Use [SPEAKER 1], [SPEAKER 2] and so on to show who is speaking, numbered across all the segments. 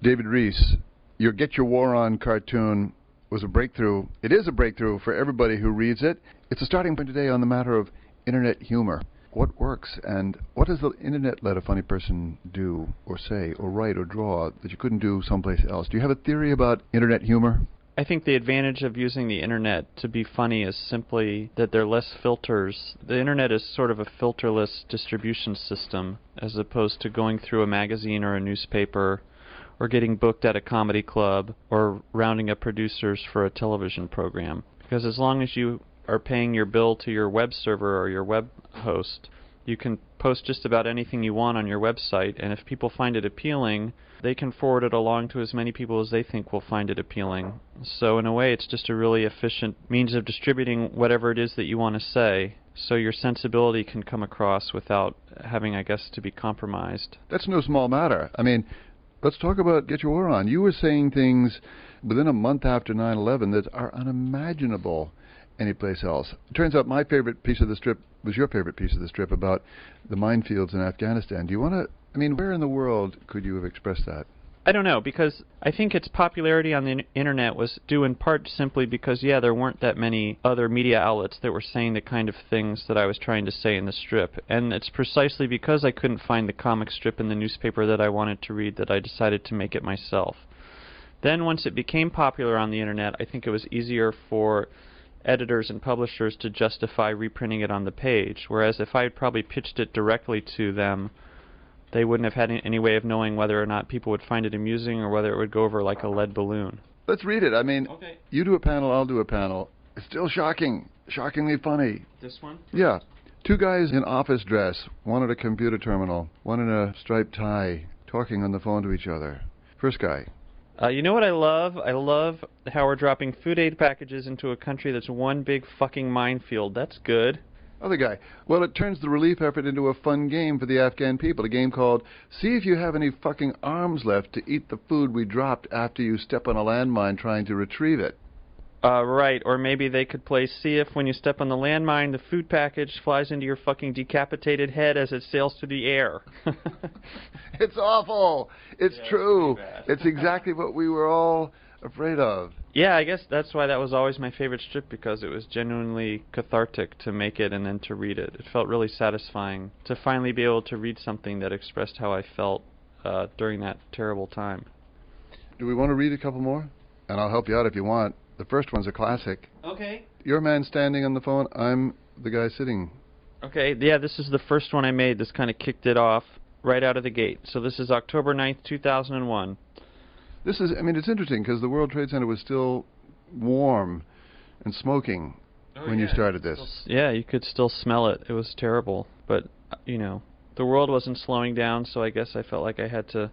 [SPEAKER 1] David Rees, your Get Your War On cartoon was a breakthrough. It is a breakthrough for everybody who reads it. It's a starting point today on the matter of internet humor. What works, and what does the internet let a funny person do or say or write or draw that you couldn't do someplace else? Do you have a theory about internet humor?
[SPEAKER 2] I think the advantage of using the internet to be funny is simply that there are less filters. The internet is sort of a filterless distribution system as opposed to going through a magazine or a newspaper or getting booked at a comedy club or rounding up producers for a television program. Because as long as you are paying your bill to your web server or your web host, you can post just about anything you want on your website, and if people find it appealing, they can forward it along to as many people as they think will find it appealing. So in a way, it's just a really efficient means of distributing whatever it is that you want to say, so your sensibility can come across without having, I guess, to be compromised.
[SPEAKER 1] That's no small matter. I mean, let's talk about Get Your War On. You were saying things within a month after 9/11 that are unimaginable anyplace else. It turns out my favorite piece of the strip was your favorite piece of the strip about the minefields in Afghanistan. Do you want to, I mean, where in the world could you have expressed that?
[SPEAKER 2] I don't know, because I think its popularity on the internet was due in part simply because, there weren't that many other media outlets that were saying the kind of things that I was trying to say in the strip. And it's precisely because I couldn't find the comic strip in the newspaper that I wanted to read that I decided to make it myself. Then once it became popular on the internet, I think it was easier for editors and publishers to justify reprinting it on the page, whereas if I had probably pitched it directly to them, they wouldn't have had any way of knowing whether or not people would find it amusing or whether it would go over like a lead balloon.
[SPEAKER 1] Let's read it. I mean,
[SPEAKER 2] okay.
[SPEAKER 1] You do a panel, I'll do a panel. It's still shocking. Shockingly funny.
[SPEAKER 2] This one?
[SPEAKER 1] Yeah. Two guys in office dress, one at a computer terminal, one in a striped tie, talking on the phone to each other. First guy.
[SPEAKER 2] You know what I love? I love how we're dropping food aid packages into a country that's one big fucking minefield. That's good.
[SPEAKER 1] Other guy. Well, it turns the relief effort into a fun game for the Afghan people. A game called See If You Have Any Fucking Arms Left to Eat the Food We Dropped After You Step on a Landmine Trying to Retrieve It.
[SPEAKER 2] Right, or maybe they could play see if when you step on the landmine, the food package flies into your fucking decapitated head as it sails through the air.
[SPEAKER 1] It's awful. It's true. It's exactly what we were all afraid of.
[SPEAKER 2] Yeah, I guess that's why that was always my favorite strip, because it was genuinely cathartic to make it and then to read it. It felt really satisfying to finally be able to read something that expressed how I felt during that terrible time.
[SPEAKER 1] Do we want to read a couple more? And I'll help you out if you want. The first one's a classic.
[SPEAKER 2] Okay.
[SPEAKER 1] You're a man standing on the phone. I'm the guy sitting.
[SPEAKER 2] Okay, yeah, this is the first one I made. This kind of kicked it off right out of the gate. So this is October 9th, 2001.
[SPEAKER 1] This is, I mean, it's interesting because the World Trade Center was still warm and smoking when you started this.
[SPEAKER 2] Yeah, you could still smell it. It was terrible. But, the world wasn't slowing down, so I guess I felt like I had to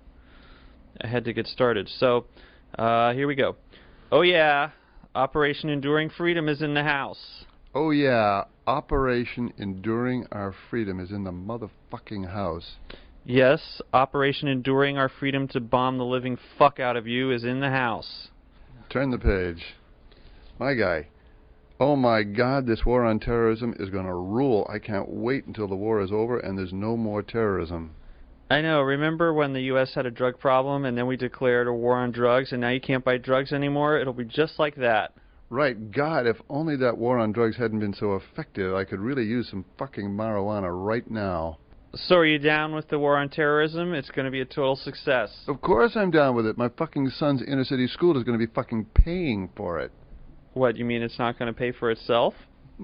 [SPEAKER 2] get started. So, here we go. Oh, yeah. Operation Enduring Freedom is in the house.
[SPEAKER 1] Oh, yeah. Operation Enduring Our Freedom is in the motherfucking house.
[SPEAKER 2] Yes, Operation Enduring Our Freedom to Bomb the Living Fuck Out of You is in the house.
[SPEAKER 1] Turn the page. My guy. Oh, my God, this war on terrorism is going to rule. I can't wait until the war is over and there's no more terrorism.
[SPEAKER 2] I know. Remember when the U.S. had a drug problem and then we declared a war on drugs and now you can't buy drugs anymore? It'll be just like that.
[SPEAKER 1] Right. God, if only that war on drugs hadn't been so effective, I could really use some fucking marijuana right now.
[SPEAKER 2] So are you down with the war on terrorism? It's going to be a total success.
[SPEAKER 1] Of course I'm down with it. My fucking son's inner city school is going to be fucking paying for it.
[SPEAKER 2] What, you mean it's not going to pay for itself?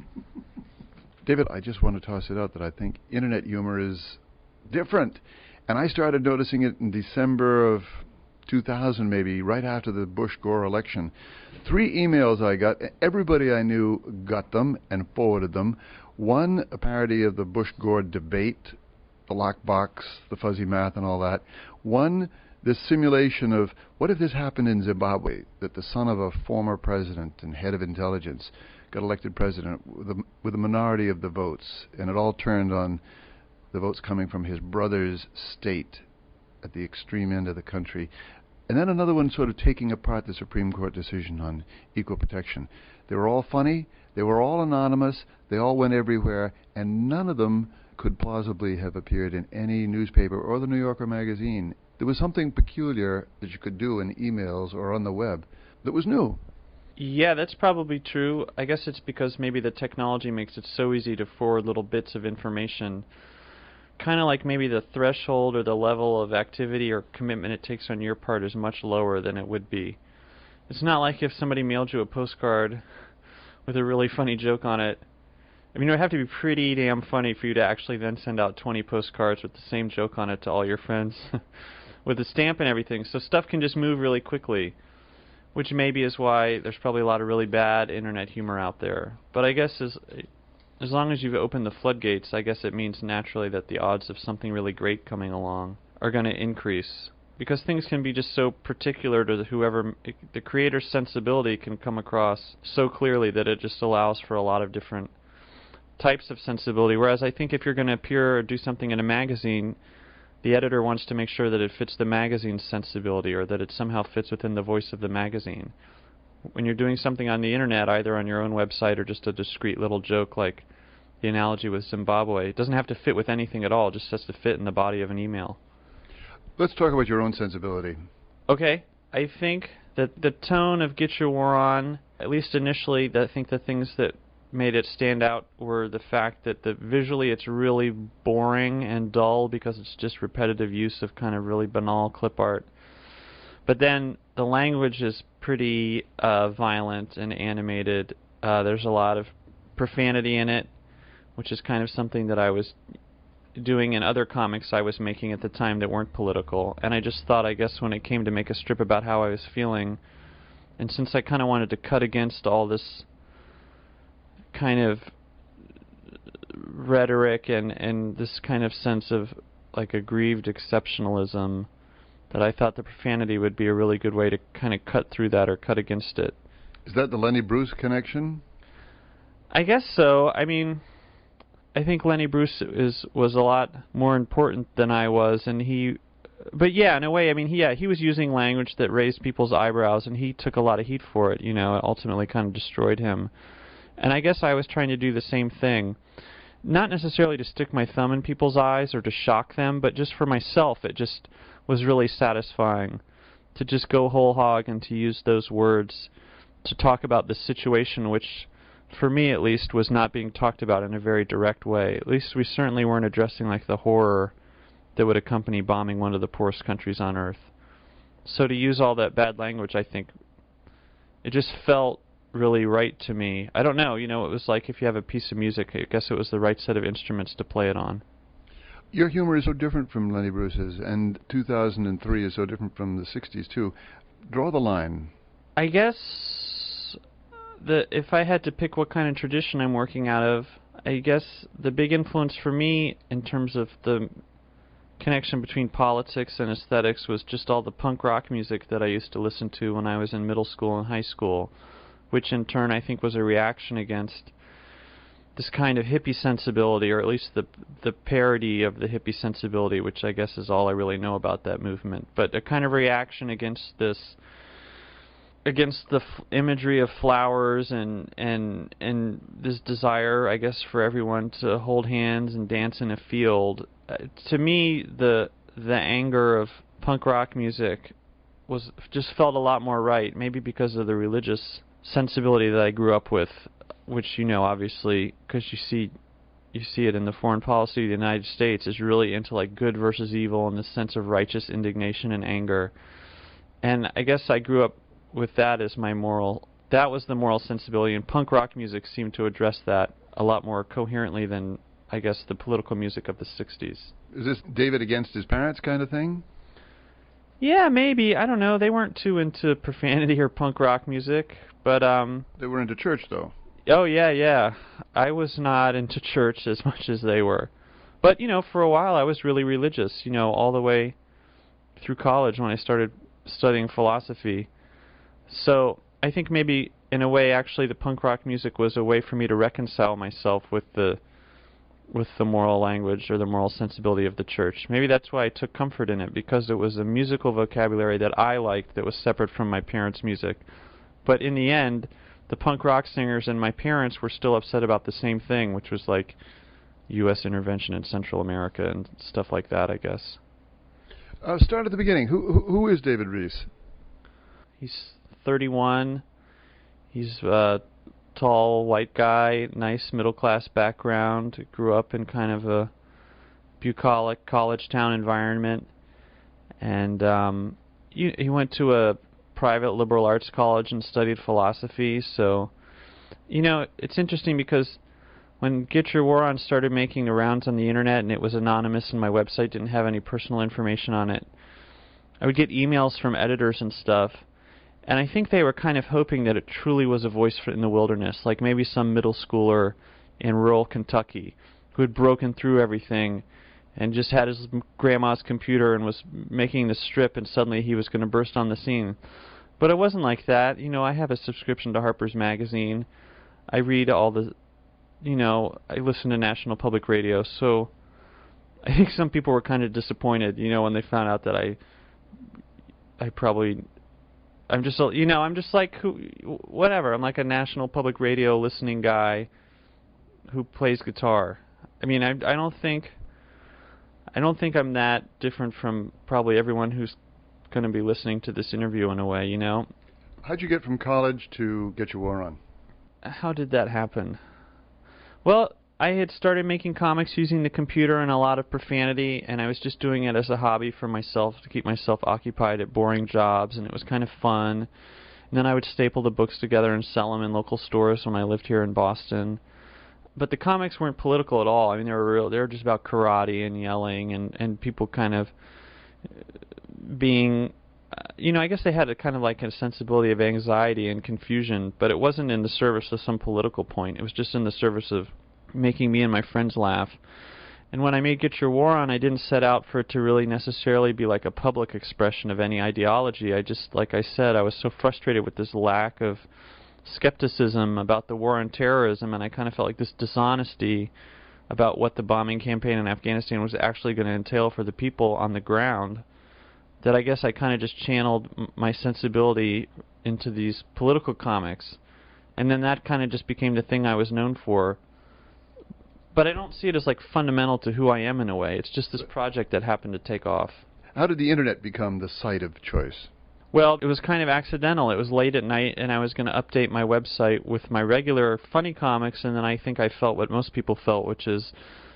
[SPEAKER 1] David, I just want to toss it out that I think internet humor is different. And I started noticing it in December of 2000, maybe, right after the Bush-Gore election. 3 emails I got. Everybody I knew got them and forwarded them. One, a parody of the Bush-Gore debate, the lockbox, the fuzzy math, and all that. One, this simulation of, what if this happened in Zimbabwe, that the son of a former president and head of intelligence got elected president with a minority of the votes, and it all turned on the votes coming from his brother's state at the extreme end of the country. And then another one sort of taking apart the Supreme Court decision on equal protection. They were all funny, they were all anonymous, they all went everywhere, and none of them could plausibly have appeared in any newspaper or the New Yorker magazine. there was something peculiar that you could do in emails or on the web that was new.
[SPEAKER 2] Yeah, that's probably true. I guess it's because maybe the technology makes it so easy to forward little bits of information. Kind of like maybe the threshold or the level of activity or commitment it takes on your part is much lower than it would be. It's not like if somebody mailed you a postcard with a really funny joke on it. I mean, it would have to be pretty damn funny for you to actually then send out 20 postcards with the same joke on it to all your friends with the stamp and everything. So stuff can just move really quickly, which maybe is why there's probably a lot of really bad internet humor out there. But I guess as long as you've opened the floodgates, I guess it means naturally that the odds of something really great coming along are going to increase. Because things can be just so particular to whoever, the creator's sensibility can come across so clearly that it just allows for a lot of different types of sensibility. Whereas I think if you're going to appear or do something in a magazine, the editor wants to make sure that it fits the magazine's sensibility or that it somehow fits within the voice of the magazine. When you're doing something on the internet, either on your own website or just a discrete little joke like the analogy with Zimbabwe, it doesn't have to fit with anything at all, it just has to fit in the body of an email.
[SPEAKER 1] Let's talk about your own sensibility.
[SPEAKER 2] Okay. I think that the tone of Get Your War On, at least initially, I think the things that made it stand out were the fact that visually it's really boring and dull because it's just repetitive use of kind of really banal clip art. But then the language is pretty violent and animated. There's a lot of profanity in it, which is kind of something that I was doing in other comics I was making at the time that weren't political. And I just thought, I guess, when it came to make a strip about how I was feeling, and since I kind of wanted to cut against all this kind of rhetoric and this kind of sense of like aggrieved exceptionalism, that I thought the profanity would be a really good way to kind of cut through that or cut against it.
[SPEAKER 1] Is that the Lenny Bruce connection?
[SPEAKER 2] I guess so. I mean, I think Lenny Bruce was a lot more important than I was, and but yeah, in a way, I mean, he was using language that raised people's eyebrows, and he took a lot of heat for it, you know. It ultimately kind of destroyed him. And I guess I was trying to do the same thing. Not necessarily to stick my thumb in people's eyes or to shock them, but just for myself, it just was really satisfying to just go whole hog and to use those words to talk about the situation, which, for me at least, was not being talked about in a very direct way. At least we certainly weren't addressing like the horror that would accompany bombing one of the poorest countries on earth. So to use all that bad language, I think, it just felt really right to me. I don't know, you know, it was like if you have a piece of music, I guess it was the right set of instruments to play it on.
[SPEAKER 1] Your humor is so different from Lenny Bruce's, and 2003 is so different from the 60s too. Draw the line.
[SPEAKER 2] I guess if I had to pick what kind of tradition I'm working out of, I guess the big influence for me in terms of the connection between politics and aesthetics was just all the punk rock music that I used to listen to when I was in middle school and high school, which in turn I think was a reaction against this kind of hippie sensibility, or at least the parody of the hippie sensibility, which I guess is all I really know about that movement. But a kind of reaction against this, against the imagery of flowers and this desire, I guess, for everyone to hold hands and dance in a field. To me, the anger of punk rock music just felt a lot more right, maybe because of the religious sensibility that I grew up with, which, you know, obviously, because you see it in the foreign policy of the United States, is really into like good versus evil and this sense of righteous indignation and anger. And I guess I grew up with that as that was the moral sensibility, and punk rock music seemed to address that a lot more coherently than, I guess, the political music of the 60s.
[SPEAKER 1] Is this David against his parents kind of thing?
[SPEAKER 2] Yeah, maybe. I don't know. They weren't too into profanity or punk rock music, but
[SPEAKER 1] they were into church, though.
[SPEAKER 2] Oh, yeah. I was not into church as much as they were. But, you know, for a while I was really religious, you know, all the way through college when I started studying philosophy. So I think maybe, in a way, actually the punk rock music was a way for me to reconcile myself with the moral language or the moral sensibility of the church. Maybe that's why I took comfort in it, because it was a musical vocabulary that I liked that was separate from my parents' music. But in the end, the punk rock singers and my parents were still upset about the same thing, which was like U.S. intervention in Central America and stuff like that, I guess.
[SPEAKER 1] Start at the beginning. Who is David Rees?
[SPEAKER 2] He's 31. He's a tall, white guy, nice middle-class background. Grew up in kind of a bucolic college town environment. And he went to a private liberal arts college and studied philosophy. So, it's interesting because when Get Your War On started making the rounds on the internet and it was anonymous and my website didn't have any personal information on it, I would get emails from editors and stuff, and I think they were kind of hoping that it truly was a voice in the wilderness, like maybe some middle schooler in rural Kentucky who had broken through everything and just had his grandma's computer and was making the strip, and suddenly he was going to burst on the scene. But it wasn't like that. I have a subscription to Harper's Magazine. I read all the I listen to National Public Radio, so I think some people were kind of disappointed, when they found out that I'm just like, whatever. I'm like a National Public Radio listening guy who plays guitar. I mean, I don't think I'm that different from probably everyone who's going to be listening to this interview in a way,
[SPEAKER 1] How'd you get from college to Get Your War On?
[SPEAKER 2] How did that happen? Well, I had started making comics using the computer and a lot of profanity, and I was just doing it as a hobby for myself to keep myself occupied at boring jobs, and it was kind of fun. And then I would staple the books together and sell them in local stores when I lived here in Boston. But the comics weren't political at all. I mean, they were just about karate and yelling and people kind of being, I guess they had a kind of like a sensibility of anxiety and confusion, but it wasn't in the service of some political point. It was just in the service of making me and my friends laugh. And when I made Get Your War On, I didn't set out for it to really necessarily be like a public expression of any ideology. I just, like I said, I was so frustrated with this lack of skepticism about the war on terrorism, and I kind of felt like this dishonesty about what the bombing campaign in Afghanistan was actually going to entail for the people on the ground, that I guess I kind of just channeled my sensibility into these political comics. And then that kind of just became the thing I was known for. But I don't see it as like fundamental to who I am in a way. It's just this project that happened to take off.
[SPEAKER 1] How did the internet become the site of choice?
[SPEAKER 2] Well, it was kind of accidental. It was late at night, and I was going to update my website with my regular funny comics, and then I think I felt what most people felt, which is,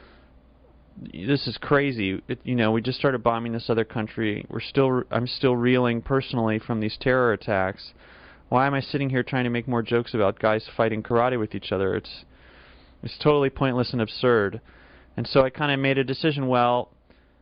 [SPEAKER 2] this is crazy. We just started bombing this other country. I'm still reeling personally from these terror attacks. Why am I sitting here trying to make more jokes about guys fighting karate with each other? It's totally pointless and absurd. And so I kind of made a decision, well,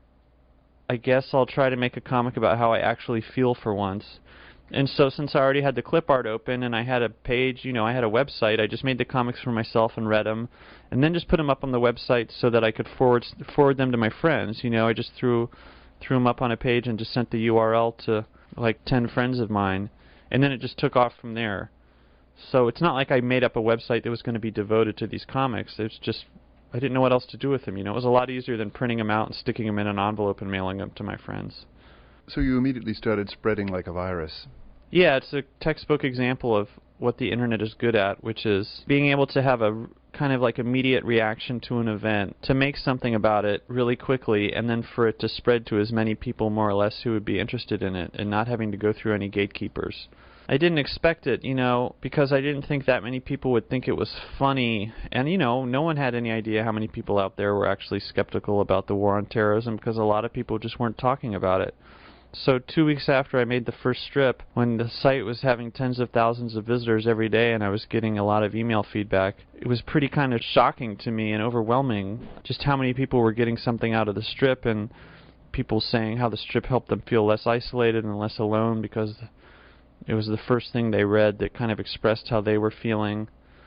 [SPEAKER 2] I guess I'll try to make a comic about how I actually feel for once. And so since I already had the clip art open and I had a page, I had a website, I just made the comics for myself and read them, and then just put them up on the website so that I could forward them to my friends. I just threw them up on a page and just sent the URL to like 10 friends of mine, and then it just took off from there. So it's not like I made up a website that was going to be devoted to these comics. It's just, I didn't know what else to do with them. It was a lot easier than printing them out and sticking them in an envelope and mailing them to my friends.
[SPEAKER 1] So you immediately started spreading like a virus.
[SPEAKER 2] Yeah, it's a textbook example of what the internet is good at, which is being able to have a kind of like immediate reaction to an event, to make something about it really quickly, and then for it to spread to as many people more or less who would be interested in it, and not having to go through any gatekeepers. I didn't expect it, because I didn't think that many people would think it was funny. And, no one had any idea how many people out there were actually skeptical about the war on terrorism, because a lot of people just weren't talking about it. So 2 weeks after I made the first strip, when the site was having tens of thousands of visitors every day and I was getting a lot of email feedback, it was pretty kind of shocking to me and overwhelming just how many people were getting something out of the strip, and people saying how the strip helped them feel less isolated and less alone because it was the first thing they read that kind of expressed how they were feeling.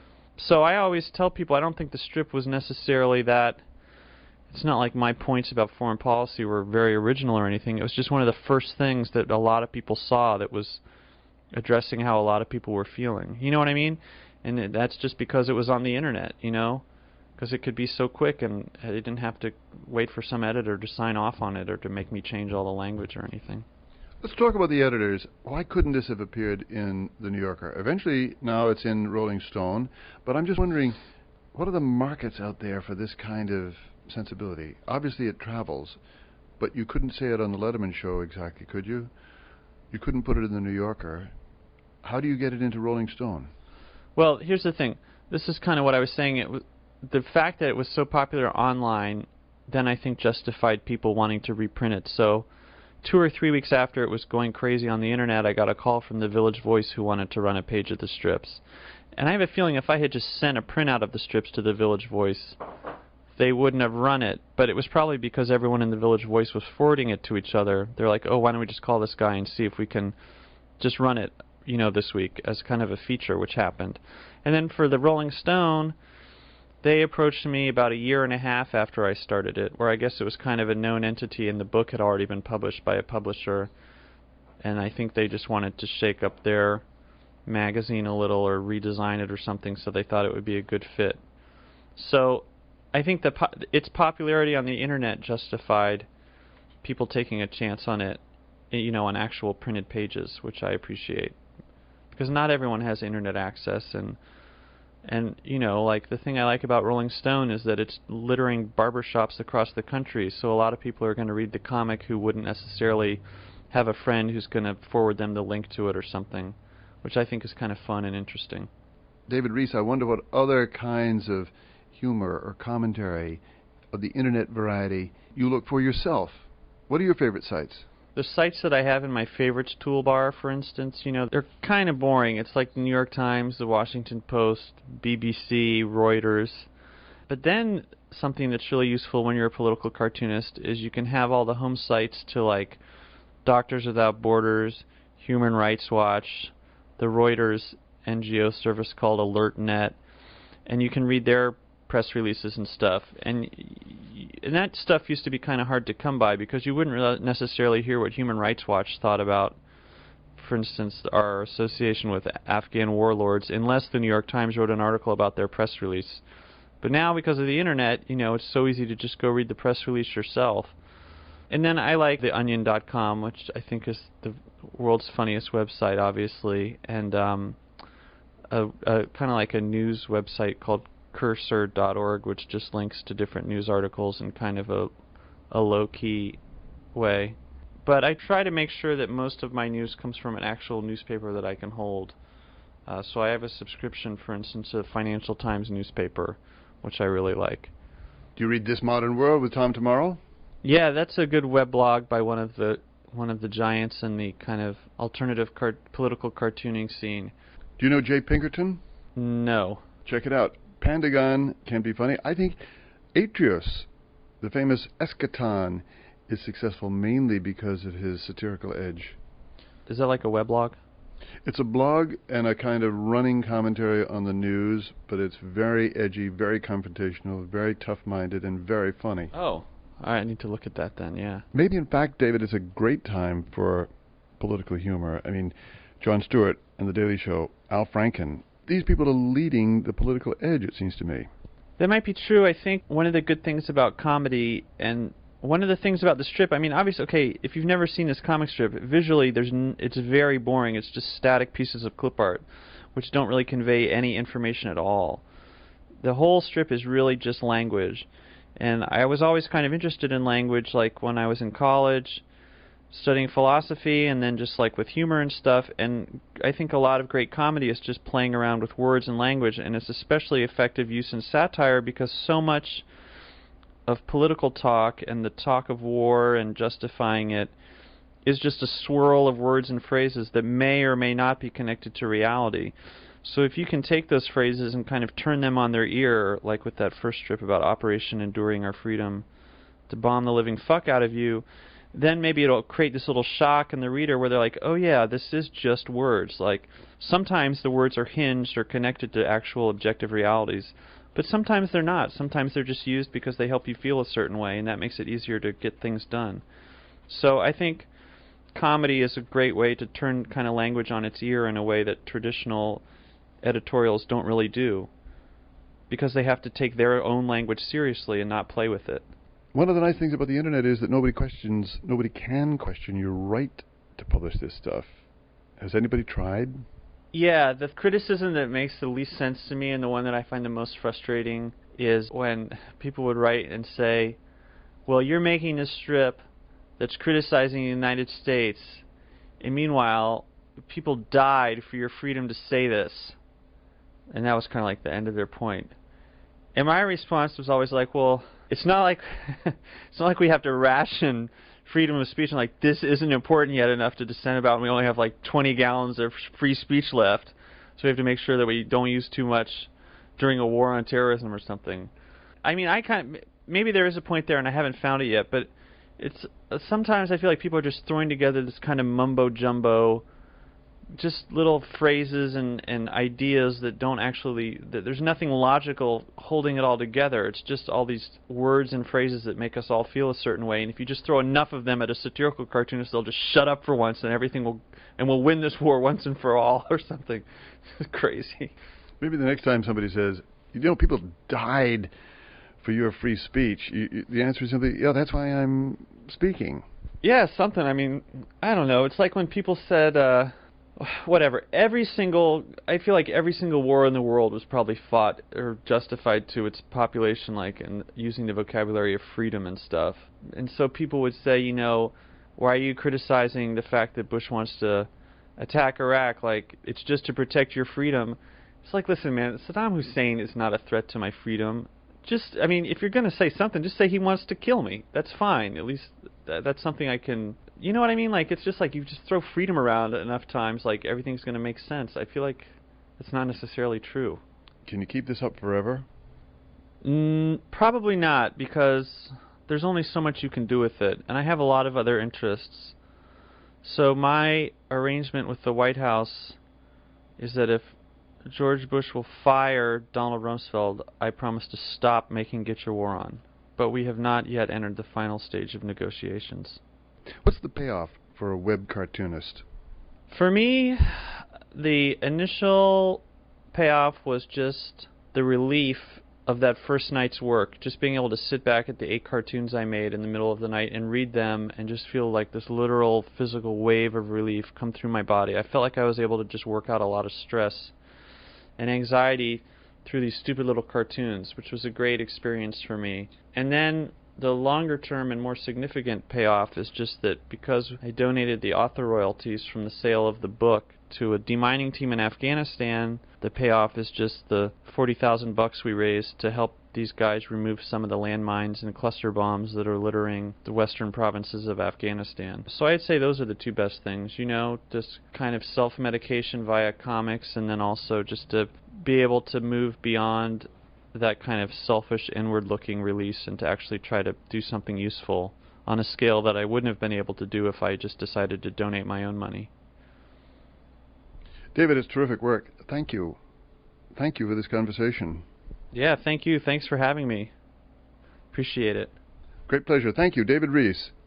[SPEAKER 2] So I always tell people I don't think the strip was necessarily that. It's not like my points about foreign policy were very original or anything. It was just one of the first things that a lot of people saw that was addressing how a lot of people were feeling. You know what I mean? And that's just because it was on the internet, because it could be so quick and I didn't have to wait for some editor to sign off on it or to make me change all the language or anything.
[SPEAKER 1] Let's talk about the editors. Why couldn't this have appeared in The New Yorker? Eventually, now it's in Rolling Stone, but I'm just wondering, what are the markets out there for this kind of sensibility? Obviously it travels, but you couldn't say it on the Letterman show exactly, could you? You couldn't put it in the New Yorker. How do you get it into Rolling Stone?
[SPEAKER 2] Well, here's the thing. This is kind of what I was saying. The fact that it was so popular online, then I think justified people wanting to reprint it. So 2 or 3 weeks after it was going crazy on the internet, I got a call from the Village Voice who wanted to run a page of the strips. And I have a feeling if I had just sent a printout of the strips to the Village Voice, they wouldn't have run it. But it was probably because everyone in the Village Voice was forwarding it to each other. They're like, oh, why don't we just call this guy and see if we can just run it, this week as kind of a feature, which happened. And then for the Rolling Stone, they approached me about 1.5 years after I started it, where I guess it was kind of a known entity and the book had already been published by a publisher. And I think they just wanted to shake up their magazine a little or redesign it or something, so they thought it would be a good fit. So I think its popularity on the internet justified people taking a chance on it, on actual printed pages, which I appreciate. Because not everyone has internet access, and like the thing I like about Rolling Stone is that it's littering barbershops across the country, so a lot of people are going to read the comic who wouldn't necessarily have a friend who's going to forward them the link to it or something, which I think is kind of fun and interesting.
[SPEAKER 1] David Rees, I wonder what other kinds of humor or commentary of the internet variety you look for yourself. What are your favorite sites?
[SPEAKER 2] The sites that I have in my favorites toolbar, for instance, they're kind of boring. It's like the New York Times, the Washington Post, BBC, Reuters. But then something that's really useful when you're a political cartoonist is you can have all the home sites to like Doctors Without Borders, Human Rights Watch, the Reuters NGO service called AlertNet, and you can read their press releases and stuff. And that stuff used to be kind of hard to come by because you wouldn't necessarily hear what Human Rights Watch thought about, for instance, our association with Afghan warlords, unless the New York Times wrote an article about their press release. But now, because of the internet, it's so easy to just go read the press release yourself. And then I like theonion.com, which I think is the world's funniest website, obviously, and kind of like a news website called Cursor.org, which just links to different news articles in kind of a low-key way. But I try to make sure that most of my news comes from an actual newspaper that I can hold. So I have a subscription, for instance, to the Financial Times newspaper, which I really like.
[SPEAKER 1] Do you read This Modern World with Tom Tomorrow?
[SPEAKER 2] Yeah, that's a good weblog by one of the giants in the kind of alternative political cartooning scene.
[SPEAKER 1] Do you know Jay Pinkerton?
[SPEAKER 2] No.
[SPEAKER 1] Check it out. Pandagon can be funny. I think Atrios, the famous eschaton, is successful mainly because of his satirical edge.
[SPEAKER 2] Is that like a weblog?
[SPEAKER 1] It's a blog and a kind of running commentary on the news, but it's very edgy, very confrontational, very tough-minded, and very funny.
[SPEAKER 2] Oh, I need to look at that then, yeah.
[SPEAKER 1] Maybe, in fact, David, it's a great time for political humor. I mean, Jon Stewart and The Daily Show, Al Franken, these people are leading the political edge, it seems to me.
[SPEAKER 2] That might be true. I think one of the good things about comedy, and one of the things about the strip, I mean, obviously, okay, if you've never seen this comic strip, visually it's very boring. It's just static pieces of clip art, which don't really convey any information at all. The whole strip is really just language. And I was always kind of interested in language, like when I was in college, studying philosophy, and then just like with humor and stuff. And I think a lot of great comedy is just playing around with words and language, and it's especially effective use in satire because so much of political talk and the talk of war and justifying it is just a swirl of words and phrases that may or may not be connected to reality. So if you can take those phrases and kind of turn them on their ear, like with that first strip about Operation Enduring Our Freedom, to bomb the living fuck out of you, then maybe it'll create this little shock in the reader where they're like, oh yeah, this is just words. Like, sometimes the words are hinged or connected to actual objective realities, but sometimes they're not. Sometimes they're just used because they help you feel a certain way, and that makes it easier to get things done. So I think comedy is a great way to turn kind of language on its ear in a way that traditional editorials don't really do, because they have to take their own language seriously and not play with it.
[SPEAKER 1] One of the nice things about the internet is that nobody can question your right to publish this stuff. Has anybody tried?
[SPEAKER 2] Yeah, the criticism that makes the least sense to me and the one that I find the most frustrating is when people would write and say, well, you're making this strip that's criticizing the United States, and meanwhile, people died for your freedom to say this. And that was kind of like the end of their point. And my response was always like, well, it's not like we have to ration freedom of speech and like this isn't important yet enough to dissent about, and we only have like 20 gallons of free speech left, so we have to make sure that we don't use too much during a war on terrorism or something. I mean, maybe there is a point there, and I haven't found it yet, but it's sometimes I feel like people are just throwing together this kind of mumbo jumbo, just little phrases and ideas that don't actually, that there's nothing logical holding it all together. It's just all these words and phrases that make us all feel a certain way, and if you just throw enough of them at a satirical cartoonist, they'll just shut up for once and we'll win this war once and for all or something. It's crazy.
[SPEAKER 1] Maybe the next time somebody says, people died for your free speech, the answer is simply, yeah, that's why I'm speaking.
[SPEAKER 2] Yeah, something. I mean, I don't know. It's like when people said, whatever, I feel like every single war in the world was probably fought or justified to its population, like, and using the vocabulary of freedom and stuff. And so people would say, why are you criticizing the fact that Bush wants to attack Iraq? Like, it's just to protect your freedom. It's like, listen, man, Saddam Hussein is not a threat to my freedom. If you're going to say something, just say he wants to kill me. That's fine. At least that's something I can... You know what I mean? Like, it's just like you just throw freedom around enough times, like everything's going to make sense. I feel like it's not necessarily true.
[SPEAKER 1] Can you keep this up forever?
[SPEAKER 2] Probably not, because there's only so much you can do with it, and I have a lot of other interests. So my arrangement with the White House is that if George Bush will fire Donald Rumsfeld, I promise to stop making Get Your War On. But we have not yet entered the final stage of negotiations.
[SPEAKER 1] What's the payoff for a web cartoonist?
[SPEAKER 2] For me, the initial payoff was just the relief of that first night's work, just being able to sit back at the 8 cartoons I made in the middle of the night and read them and just feel like this literal physical wave of relief come through my body. I felt like I was able to just work out a lot of stress and anxiety through these stupid little cartoons, which was a great experience for me. And then the longer term and more significant payoff is just that because I donated the author royalties from the sale of the book to a demining team in Afghanistan, the payoff is just the $40,000 we raised to help these guys remove some of the landmines and cluster bombs that are littering the western provinces of Afghanistan. So I'd say those are the two best things, just kind of self-medication via comics, and then also just to be able to move beyond that kind of selfish inward-looking release and to actually try to do something useful on a scale that I wouldn't have been able to do if I just decided to donate my own money.
[SPEAKER 1] David, it's terrific work. Thank you. Thank you for this conversation.
[SPEAKER 2] Yeah, thank you. Thanks for having me. Appreciate it.
[SPEAKER 1] Great pleasure. Thank you, David Rees.